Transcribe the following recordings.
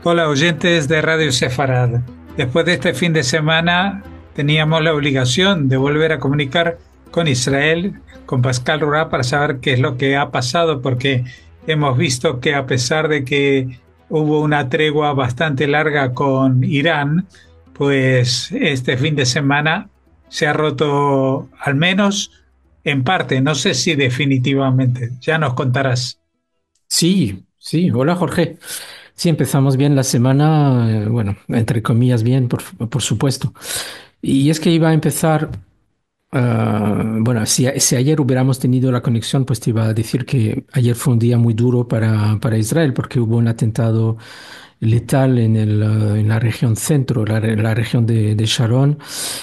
Hola, oyentes de Radio Sefarad. Después de este fin de semana teníamos la obligación de volver a comunicar con Israel, con Pascal Rurá, para saber qué es lo que ha pasado, porque hemos visto que a pesar de que hubo una tregua bastante larga con Irán, pues este fin de semana se ha roto al menos en parte, no sé si definitivamente, ya nos contarás. Sí, sí, hola Jorge. Sí, empezamos bien la semana, bueno, entre comillas bien, por supuesto. Y es que iba a empezar, bueno, si ayer hubiéramos tenido la conexión, pues te iba a decir que ayer fue un día muy duro para Israel porque hubo un atentado letal en la región centro, la región de Sharon,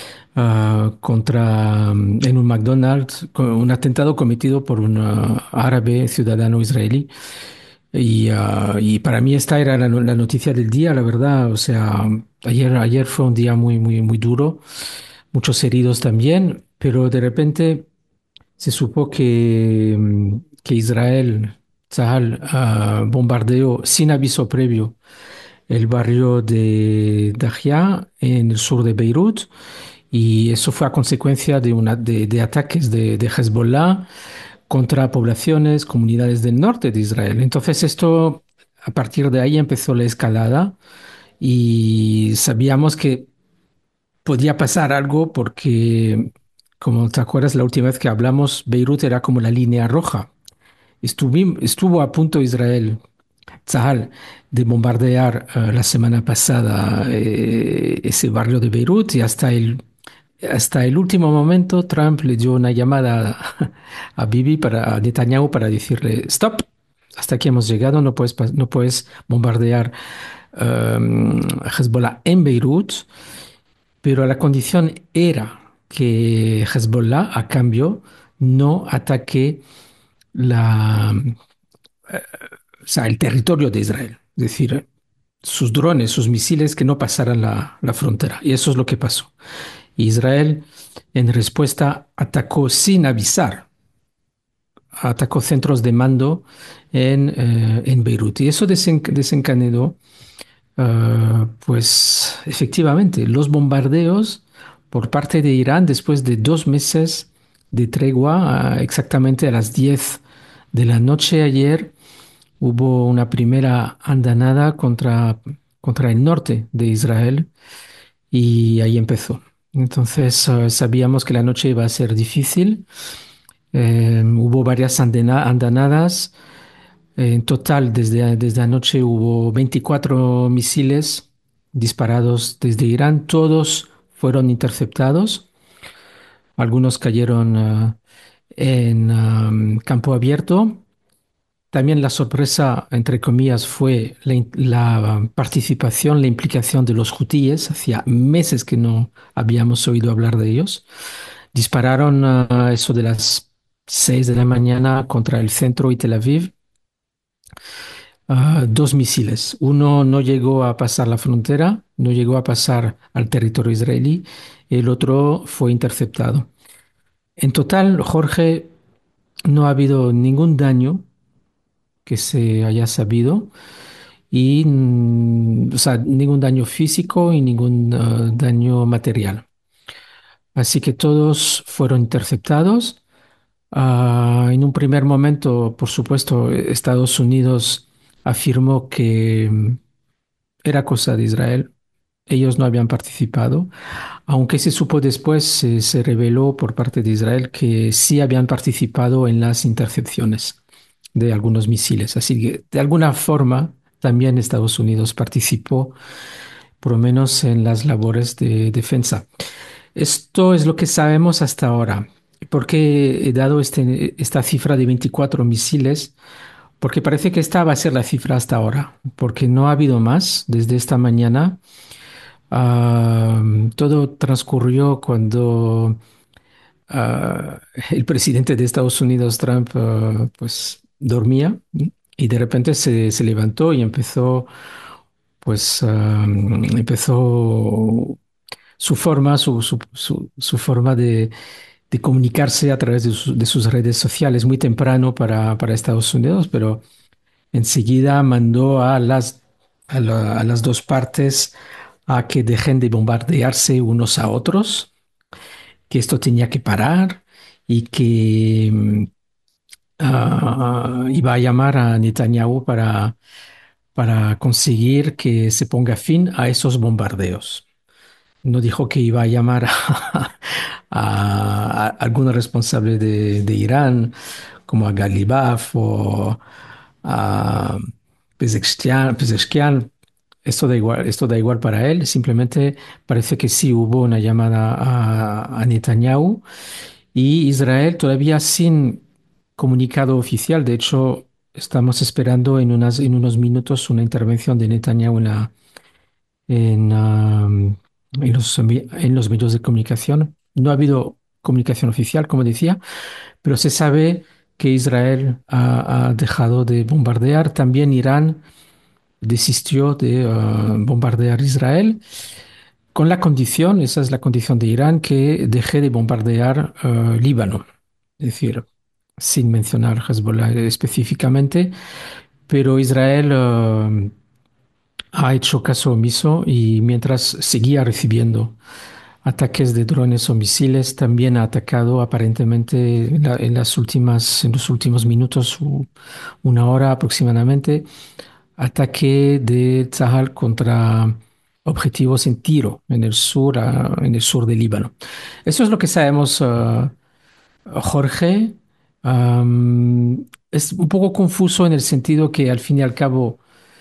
en un McDonald's, un atentado cometido por un árabe ciudadano israelí. Y para mí esta era la noticia del día, la verdad. O sea, ayer fue un día muy duro, muchos heridos también, pero de repente se supo que Israel, Tzahal, bombardeó sin aviso previo el barrio de Dahia en el sur de Beirut, y eso fue a consecuencia de ataques de Hezbollah contra poblaciones, comunidades del norte de Israel. Entonces esto, a partir de ahí empezó la escalada y sabíamos que podía pasar algo porque, como te acuerdas, la última vez que hablamos, Beirut era como la línea roja. Estuvo a punto Israel, Tzahal, de bombardear la semana pasada ese barrio de Beirut, y hasta el último momento Trump le dio una llamada a Netanyahu para decirle, stop, hasta aquí hemos llegado, no puedes bombardear Hezbollah en Beirut, pero la condición era que Hezbollah, a cambio, no ataque o sea, el territorio de Israel. Es decir, sus drones, sus misiles que no pasaran la frontera. Y eso es lo que pasó. Israel, en respuesta, atacó sin avisar, atacó centros de mando en Beirut. Y eso desencadenó, pues efectivamente, los bombardeos por parte de Irán después de 2 meses de tregua, exactamente a las 10 de la noche ayer. Hubo una primera andanada contra el norte de Israel, y ahí empezó. Entonces, sabíamos que la noche iba a ser difícil. Hubo varias andanadas. En total, desde anoche hubo 24 misiles disparados desde Irán. Todos fueron interceptados. Algunos cayeron en campo abierto. También la sorpresa, entre comillas, fue la participación, la implicación de los hutíes. Hacía meses que no habíamos oído hablar de ellos. Dispararon a eso de las 6 de la mañana contra el centro y Tel Aviv, dos misiles. Uno no llegó a pasar la frontera, no llegó a pasar al territorio israelí. El otro fue interceptado. En total, Jorge, no ha habido ningún daño que se haya sabido. Y, o sea, ningún daño físico y ningún daño material. Así que todos fueron interceptados. En un primer momento, por supuesto, Estados Unidos afirmó que era cosa de Israel. Ellos no habían participado, aunque se supo después, se reveló por parte de Israel que sí habían participado en las intercepciones de algunos misiles. Así que, de alguna forma, también Estados Unidos participó, por lo menos en las labores de defensa. Esto es lo que sabemos hasta ahora. ¿Por qué he dado esta cifra de 24 misiles? Porque parece que esta va a ser la cifra hasta ahora, porque no ha habido más desde esta mañana. Todo transcurrió cuando ah, el presidente de Estados Unidos, Trump, pues dormía, y de repente se levantó y empezó su forma de comunicarse a través de sus redes sociales muy temprano para Estados Unidos, pero enseguida mandó a las dos partes a que dejen de bombardearse unos a otros, que esto tenía que parar y que iba a llamar a Netanyahu para conseguir que se ponga fin a esos bombardeos. No dijo que iba a llamar a algún responsable de Irán, como a Galibaf o a Pezeshkian. Esto da igual para él. Simplemente parece que sí hubo una llamada a Netanyahu y Israel todavía sin comunicado oficial. De hecho, estamos esperando en unos minutos una intervención de Netanyahu en, am, en los medios de comunicación. No ha habido comunicación oficial, como decía, pero se sabe que Israel ha dejado de bombardear. También Irán desistió de bombardear Israel con la condición, esa es la condición de Irán, que deje de bombardear Líbano. Es decir, sin mencionar Hezbollah específicamente, pero Israel ha hecho caso omiso y mientras seguía recibiendo ataques de drones o misiles, también ha atacado aparentemente en los últimos minutos, una hora aproximadamente, ataque de Tzahal contra objetivos en Tiro, en el sur de Líbano. Eso es lo que sabemos, Jorge. Es un poco confuso en el sentido que al fin y al cabo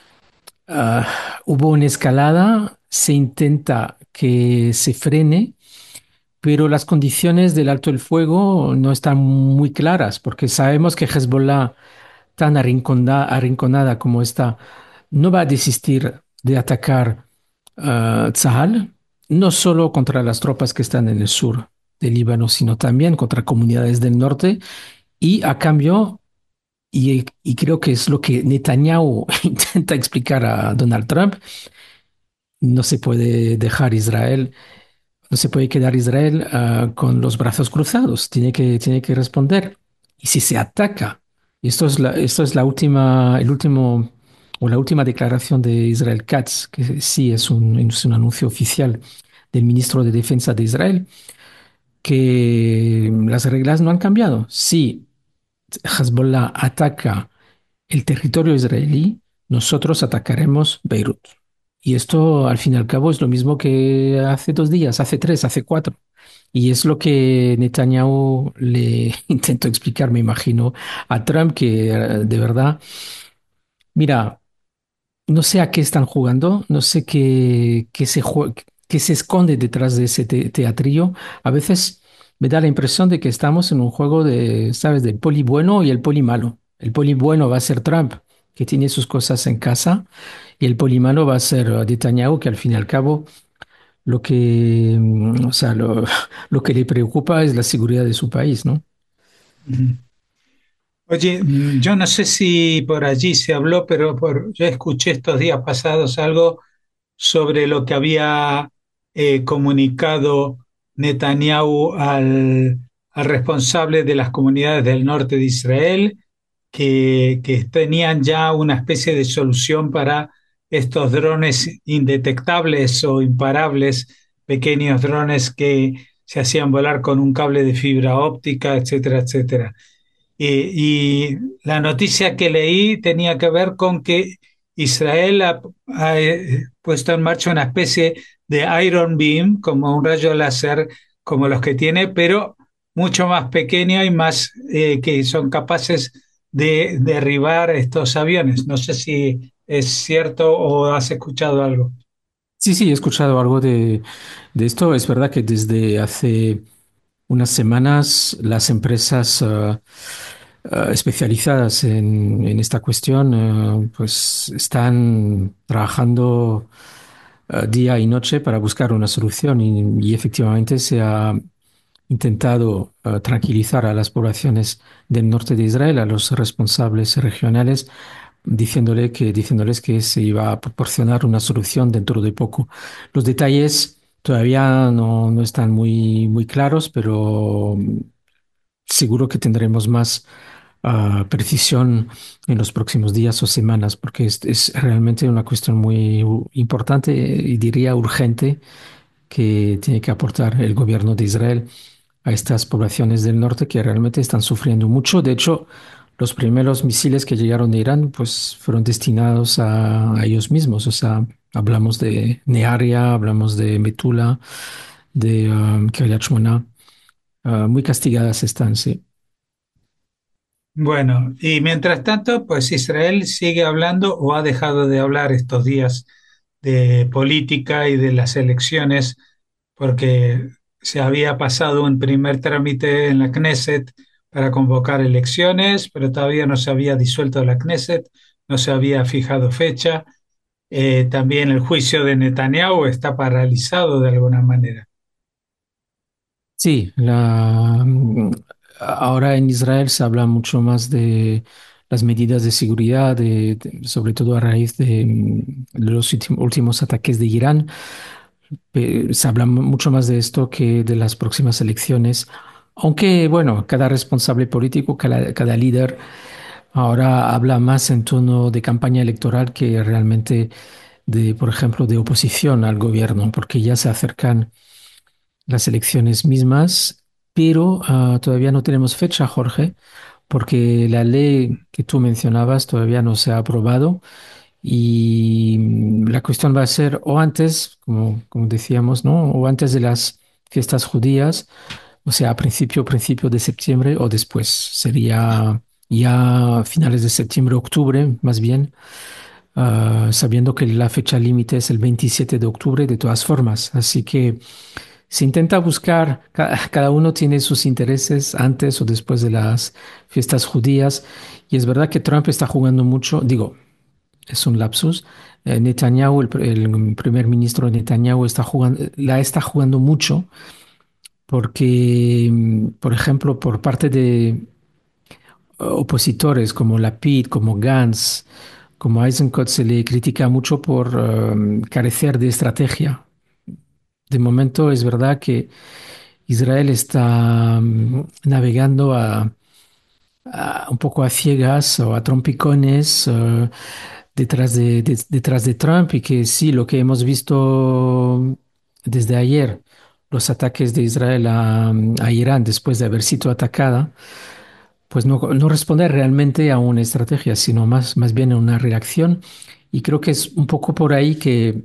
hubo una escalada, se intenta que se frene, pero las condiciones del alto el fuego no están muy claras, porque sabemos que Hezbollah, tan arrinconada como está, no va a desistir de atacar Tzahal, no solo contra las tropas que están en el sur del Líbano, sino también contra comunidades del norte, y a cambio, y creo que es lo que Netanyahu intenta explicar a Donald Trump, no se puede dejar Israel, no se puede quedar Israel con los brazos cruzados, tiene que responder. Y si se ataca, esto es la última, el último, o la última declaración de Israel Katz, que sí es un anuncio oficial del ministro de Defensa de Israel, que las reglas no han cambiado. Si Hezbollah ataca el territorio israelí, nosotros atacaremos Beirut. Y esto, al fin y al cabo, es lo mismo que hace 2 días, hace 3, hace 4. Y es lo que Netanyahu le intentó explicar, me imagino, a Trump, que de verdad, mira, no sé a qué están jugando, no sé qué se esconde detrás de ese teatrillo. A veces me da la impresión de que estamos en un juego de, ¿sabes?, del poli bueno y el poli malo. El poli bueno va a ser Trump, que tiene sus cosas en casa, y el poli malo va a ser Netanyahu, que al fin y al cabo o sea, lo que le preocupa es la seguridad de su país, ¿no? Ujú. Oye, yo no sé si por allí se habló, pero yo escuché estos días pasados algo sobre lo que había comunicado Netanyahu al responsable de las comunidades del norte de Israel, que tenían ya una especie de solución para estos drones indetectables o imparables, pequeños drones que se hacían volar con un cable de fibra óptica, etcétera, etcétera. Y la noticia que leí tenía que ver con que Israel ha puesto en marcha una especie de Iron Beam, como un rayo láser, como los que tiene, pero mucho más pequeño y más que son capaces de derribar estos aviones. No sé si es cierto o has escuchado algo. Sí, sí, he escuchado algo de esto. Es verdad que desde hace unas semanas las empresas especializadas en esta cuestión pues están trabajando día y noche para buscar una solución y efectivamente se ha intentado tranquilizar a las poblaciones del norte de Israel, a los responsables regionales, diciéndoles que se iba a proporcionar una solución dentro de poco. Los detalles todavía no están muy claros, pero seguro que tendremos más precisión en los próximos días o semanas, porque es realmente una cuestión muy importante y diría urgente que tiene que aportar el gobierno de Israel a estas poblaciones del norte que realmente están sufriendo mucho. De hecho, los primeros misiles que llegaron de Irán pues fueron destinados a ellos mismos. O sea, hablamos de Nearia, hablamos de Metula, de Kiryat Shmona. Muy castigadas están, sí. Bueno, y mientras tanto, pues Israel sigue hablando o ha dejado de hablar estos días de política y de las elecciones, porque se había pasado un primer trámite en la Knesset para convocar elecciones, pero todavía no se había disuelto la Knesset, no se había fijado fecha. También el juicio de Netanyahu está paralizado de alguna manera. Sí, ahora en Israel se habla mucho más de las medidas de seguridad, sobre todo a raíz de los últimos ataques de Irán. Se habla mucho más de esto que de las próximas elecciones, aunque, bueno, cada responsable político, cada líder ahora habla más en tono de campaña electoral que realmente de, por ejemplo, de oposición al gobierno, porque ya se acercan las elecciones mismas, pero todavía no tenemos fecha, Jorge, porque la ley que tú mencionabas todavía no se ha aprobado y la cuestión va a ser o antes, como decíamos, ¿no? O antes de las fiestas judías, o sea, a principio de septiembre o después. Sería ya finales de septiembre, octubre, más bien, sabiendo que la fecha límite es el 27 de octubre de todas formas. Así que se intenta buscar, cada uno tiene sus intereses antes o después de las fiestas judías. Y es verdad que Trump está jugando mucho, digo, es un lapsus. Netanyahu, el primer ministro Netanyahu está jugando mucho porque, por ejemplo, por parte de opositores como Lapid, como Gantz, como Eisenkot, se le critica mucho por carecer de estrategia. De momento es verdad que Israel está navegando un poco a ciegas o a trompicones detrás de Trump y que sí, lo que hemos visto desde ayer, los ataques de Israel a Irán después de haber sido atacada, pues no responde realmente a una estrategia, sino más bien a una reacción. Y creo que es un poco por ahí que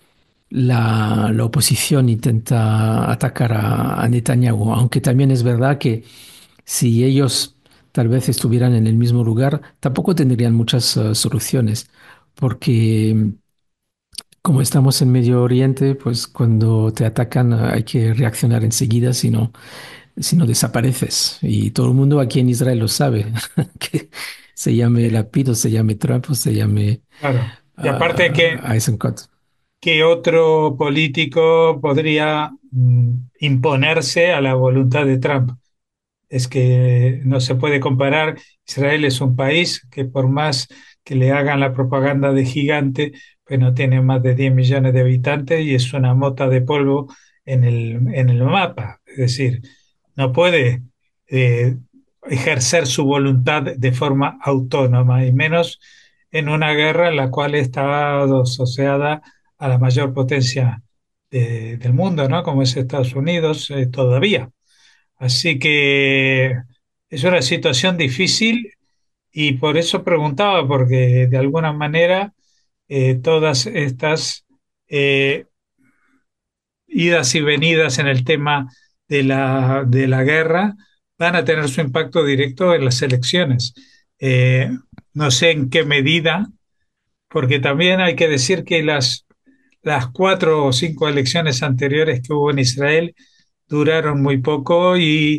la oposición intenta atacar a Netanyahu, aunque también es verdad que si ellos tal vez estuvieran en el mismo lugar, tampoco tendrían muchas soluciones, porque como estamos en Medio Oriente, pues cuando te atacan hay que reaccionar enseguida, si no desapareces. Y todo el mundo aquí en Israel lo sabe, que se llame Lapid o se llame Trump o se llame Claro. Y aparte, Eisenkot. ¿qué otro político podría imponerse a la voluntad de Trump? Es que no se puede comparar. Israel es un país que por más que le hagan la propaganda de gigante, pues no tiene más de 10 millones de habitantes y es una mota de polvo en el mapa. Es decir, no puede eh, ejercer su voluntad de forma autónoma y menos en una guerra en la cual está asociada a la mayor potencia del mundo, ¿no? Como es Estados Unidos, todavía. Así que es una situación difícil y por eso preguntaba, porque de alguna manera todas estas eh, idas y venidas en el tema de la guerra van a tener su impacto directo en las elecciones. Eh, no sé en qué medida, porque también hay que decir que las 4 o 5 elecciones anteriores que hubo en Israel duraron muy poco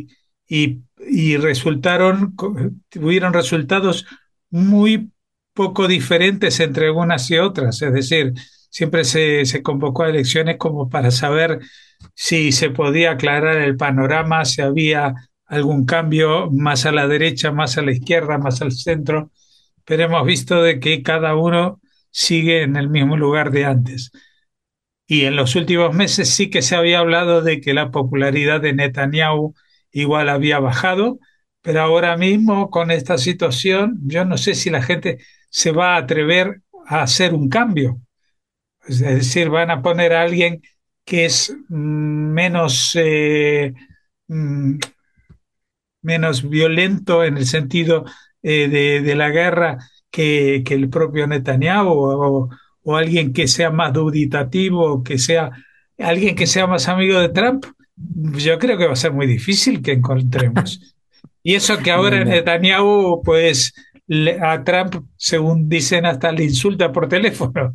y tuvieron resultados muy poco diferentes entre unas y otras. Es decir, siempre se convocó a elecciones como para saber si se podía aclarar el panorama, si había algún cambio más a la derecha, más a la izquierda, más al centro, pero hemos visto de que cada uno sigue en el mismo lugar de antes. Y en los últimos meses sí que se había hablado de que la popularidad de Netanyahu igual había bajado, pero ahora mismo con esta situación, yo no sé si la gente se va a atrever a hacer un cambio. Es decir, van a poner a alguien que es menos, mm, menos violento en el sentido de la guerra que el propio Netanyahu o alguien que sea más dubitativo, que sea alguien que sea más amigo de Trump. Yo creo que va a ser muy difícil que encontremos. Y eso que ahora Bueno, Netanyahu, pues a Trump, según dicen, hasta le insulta por teléfono.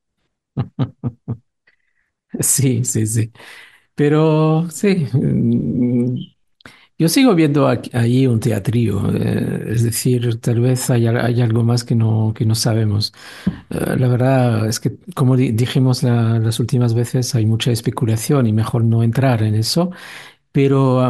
sí, sí, sí. Pero sí, yo sigo viendo ahí un teatrillo, es decir, tal vez hay algo más que no sabemos. La verdad es que, como dijimos las últimas veces, hay mucha especulación y mejor no entrar en eso, pero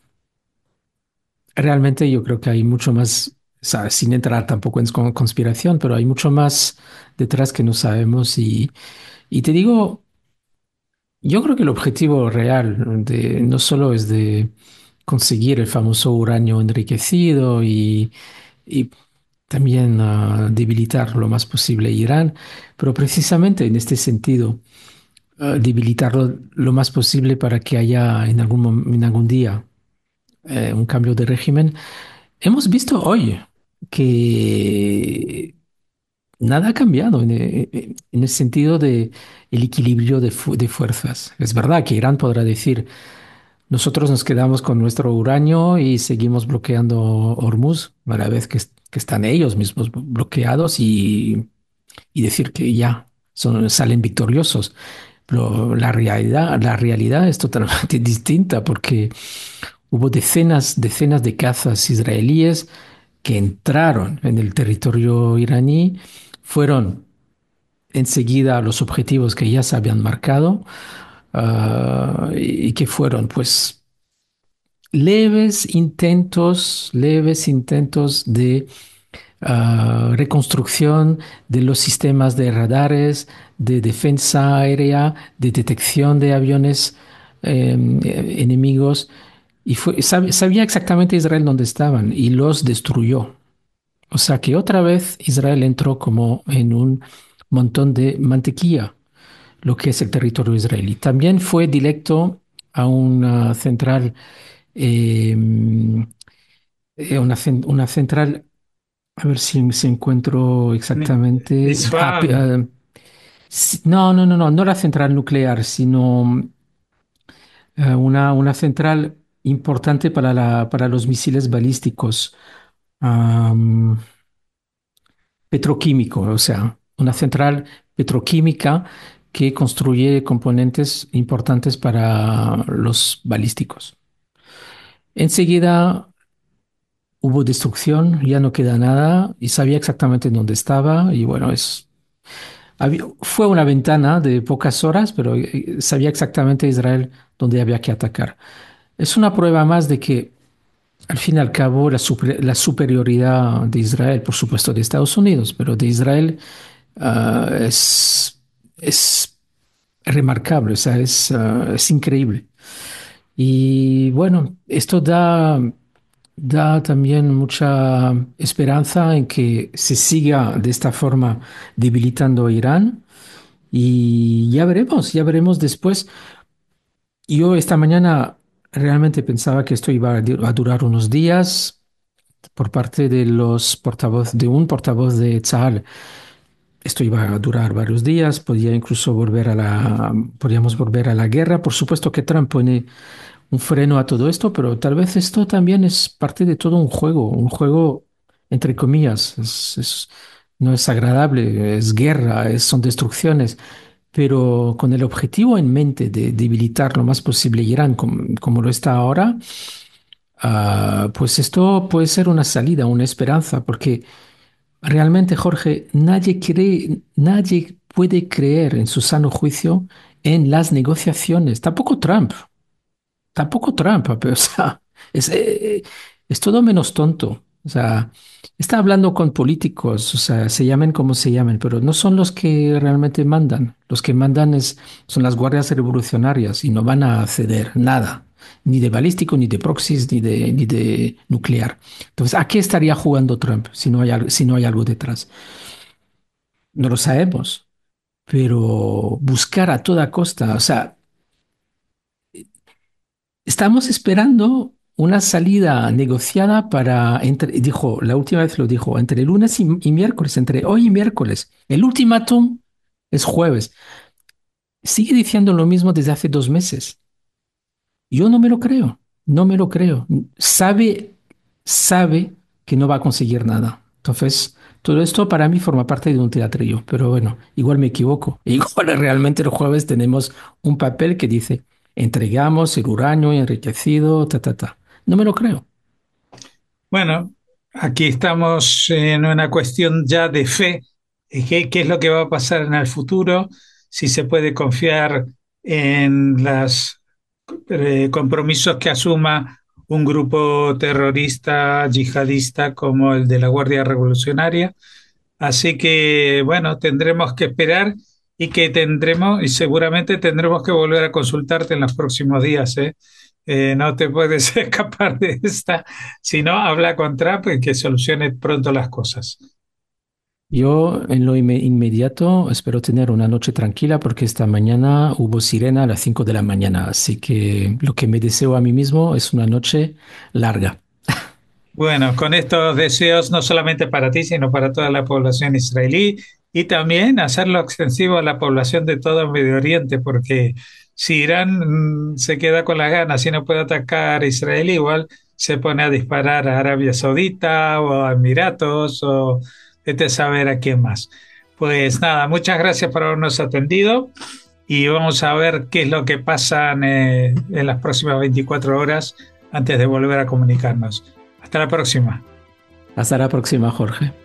realmente yo creo que hay mucho más, o sea, sin entrar tampoco en conspiración, pero hay mucho más detrás que no sabemos y te digo, yo creo que el objetivo real no solo es de conseguir el famoso uranio enriquecido y también debilitar lo más posible Irán, pero precisamente en este sentido, debilitarlo lo más posible para que haya en algún día un cambio de régimen. Hemos visto hoy que nada ha cambiado en el sentido de el equilibrio de fuerzas. Es verdad que Irán podrá decir, nosotros nos quedamos con nuestro uranio y seguimos bloqueando Hormuz, a la vez que están ellos mismos bloqueados y decir que ya salen victoriosos. Pero la realidad es totalmente distinta porque hubo decenas de cazas israelíes que entraron en el territorio iraní, fueron enseguida a los objetivos que ya se habían marcado y que fueron pues leves intentos de reconstrucción de los sistemas de radares, de defensa aérea, de detección de aviones enemigos. Y sabía exactamente Israel dónde estaban y los destruyó. O sea que otra vez Israel entró como en un montón de mantequilla, lo que es el territorio israelí. También fue directo a una central, eh, una central, a ver si encuentro exactamente. Isfahan. No la central nuclear, sino una central importante para, para los misiles balísticos. am, Petroquímico, o sea, una central petroquímica que construye componentes importantes para los balísticos. Enseguida hubo destrucción, ya no queda nada y sabía exactamente dónde estaba y bueno, fue una ventana de pocas horas, pero sabía exactamente Israel dónde había que atacar. Es una prueba más de que al fin y al cabo la superioridad de Israel, por supuesto de Estados Unidos, pero de Israel es remarcable, o sea, es increíble. Y bueno, esto da también mucha esperanza en que se siga de esta forma debilitando a Irán y ya veremos después. Yo esta mañana realmente pensaba que esto iba a durar unos días por parte de de un portavoz de Tzal. Esto iba a durar varios días, podríamos volver a la guerra. Por supuesto que Trump pone un freno a todo esto, pero tal vez esto también es parte de todo un juego entre comillas. No es agradable, es guerra, son destrucciones, pero con el objetivo en mente de debilitar lo más posible Irán como lo está ahora, pues esto puede ser una salida, una esperanza, porque realmente, Jorge, nadie puede creer en su sano juicio en las negociaciones, tampoco Trump, pero, o sea, es, es todo menos tonto. O sea, está hablando con políticos, o sea, se llamen como se llamen, pero no son los que realmente mandan. Los que mandan son las guardias revolucionarias y no van a ceder nada. ni de balístico, ni de proxies, ni de nuclear. Entonces, ¿a qué estaría jugando Trump si no hay, si no hay algo detrás? No lo sabemos, pero buscar a toda costa, o sea, estamos esperando una salida negociada para, dijo, la última vez lo dijo, entre lunes y miércoles, entre hoy y miércoles. El ultimátum es jueves. Sigue diciendo lo mismo desde hace 2 meses. Yo no me lo creo, no me lo creo. Sabe que no va a conseguir nada. Entonces, todo esto para mí forma parte de un teatrillo, pero bueno, igual me equivoco. Igual realmente el jueves tenemos un papel que dice, entregamos el uranio enriquecido, ta, ta, ta. No me lo creo. Bueno, aquí estamos en una cuestión ya de fe. ¿Qué es lo que va a pasar en el futuro? Si se puede confiar en los compromisos que asuma un grupo terrorista yihadista como el de la Guardia Revolucionaria. Así que, bueno, tendremos que esperar y seguramente tendremos que volver a consultarte en los próximos días, ¿eh? No te puedes escapar de esta, si no, habla con Trump y que solucione pronto las cosas. Yo en lo inmediato espero tener una noche tranquila porque esta mañana hubo sirena a las 5 de la mañana, así que lo que me deseo a mí mismo es una noche larga. Bueno, con estos deseos no solamente para ti, sino para toda la población israelí y también hacerlo extensivo a la población de todo el Medio Oriente, porque si Irán se queda con las ganas y no puede atacar a Israel, igual se pone a disparar a Arabia Saudita o a Emiratos o vete a saber a quién más. Pues nada, muchas gracias por habernos atendido y vamos a ver qué es lo que pasa en las próximas 24 horas antes de volver a comunicarnos. Hasta la próxima. Hasta la próxima, Jorge.